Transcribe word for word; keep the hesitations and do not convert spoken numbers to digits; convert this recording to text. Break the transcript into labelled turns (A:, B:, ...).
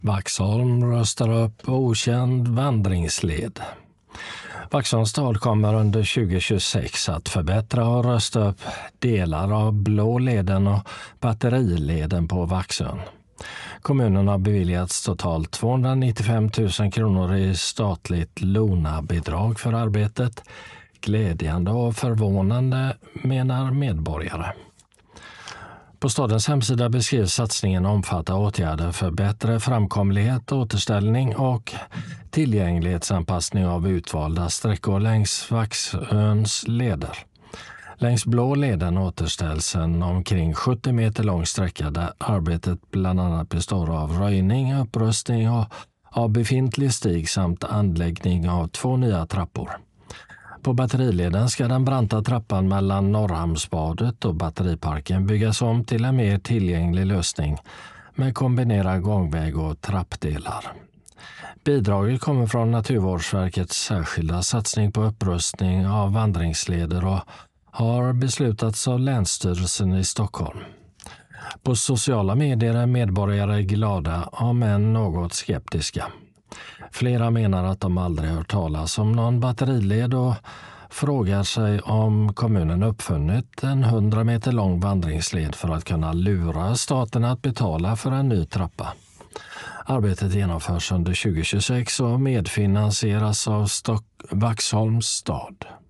A: Vaxholm röstar upp okänd vandringsled. Vaxholms stad kommer under tjugo tjugosex att förbättra och rösta upp delar av Blå leden och Batterileden på Vaxön. Kommunen har beviljats totalt tvåhundranittiofem tusen kronor i statligt LONA-bidrag för arbetet. Glädjande och förvånande, menar medborgare. På stadens hemsida beskrivs satsningen omfatta åtgärder för bättre framkomlighet, återställning och tillgänglighetsanpassning av utvalda sträckor längs Vaxöns leder. Längs Blå leden återställs en omkring sjuttio meter lång sträcka där arbetet bland annat består av röjning, upprustning och av befintlig stig samt anläggning av två nya trappor. På Batterileden ska den branta trappan mellan Norrhamnsbadet och Batteriparken byggas om till en mer tillgänglig lösning med kombinerad gångväg och trappdelar. Bidraget kommer från Naturvårdsverkets särskilda satsning på upprustning av vandringsleder och har beslutats av Länsstyrelsen i Stockholm. På sociala medier är medborgare glada, om än något skeptiska. Flera menar att de aldrig hört talas om någon batteriled och frågar sig om kommunen uppfunnit en hundra meter lång vandringsled för att kunna lura staten att betala för en ny trappa. Arbetet genomförs under tjugo tjugosex och medfinansieras av Stock- Vaxholms stad.